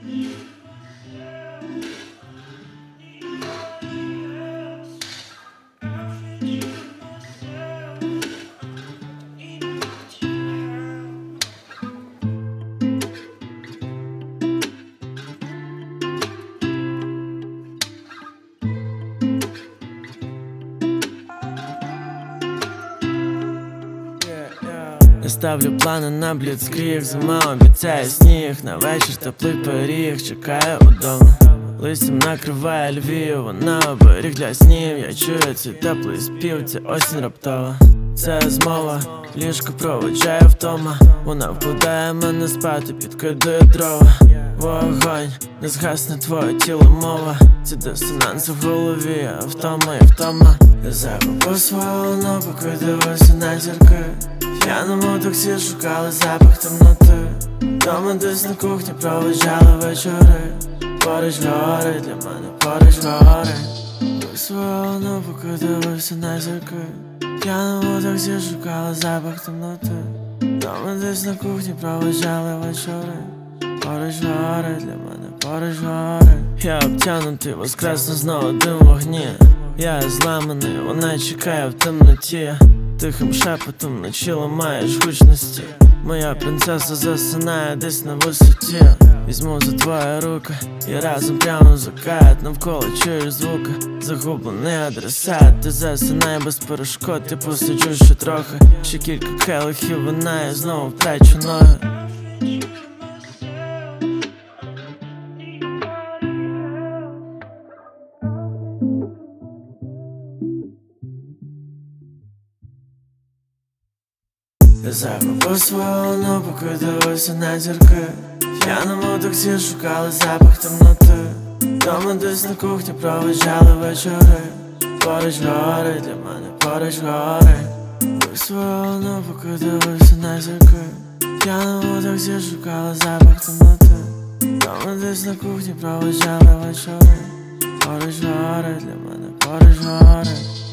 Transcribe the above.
Я ставлю плани на бліцкріг, зима обіцяє сніг, на вечір теплий пиріг, чекаю удома. Листям накриває Львів, вона оберіг для снів. Я чую цей теплий спів, ця осінь раптова. Це змова, ліжко проводжає втома. Вона вкладає мене спати, підкидає дрова. Вогонь, не згасне твоє тіло, мова. Ці дисонанси в голові, а втома і втома. Я загубив свого ногу, поки дивився на зірки. В п'яному таксі шукали запах темноти. Дома десь на кухні проведжали вечори. Поруч гори, для мене поруч гори. Свого ногу, поки дивився на зірки. В п'яному таксі шукали запах темноти. Дома десь на кухні проведжали вечори. Поруч гори, для мене поруч гори. Я обтянутий, воскресно знову дим в вогні. Я зламаний, вона чекає в темноті. Тихим шепотом вночі ламаєш гучності. Моя принцеса засинає десь на висоті. Візьму за твої руки і разом прямо закат. Навколо чуєш звуки, загублений адресат. Ти засинай без перешкод, я посиджу ще трохи. Ще кілька келихів вина, я знову втрачу ноги. Я загубив свого ногу, поки дивився на зірки. В п'яному таксі шукали запах темноти. Дома десь на кухні проведжали вечори. Поруч гори, для мене поруч гори. Загубив свого ногу, поки дивився на зірки. В п'яному таксі шукали запах темноти. Дома десь на кухні проведжали вечори. Поруч гори, для мене поруч гори.